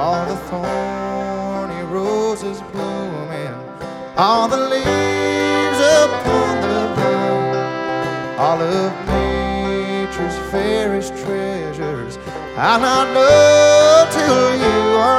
all the thorny roses blooming, all the leaves upon the vine, all of nature's fairest treasures I'll not know till you are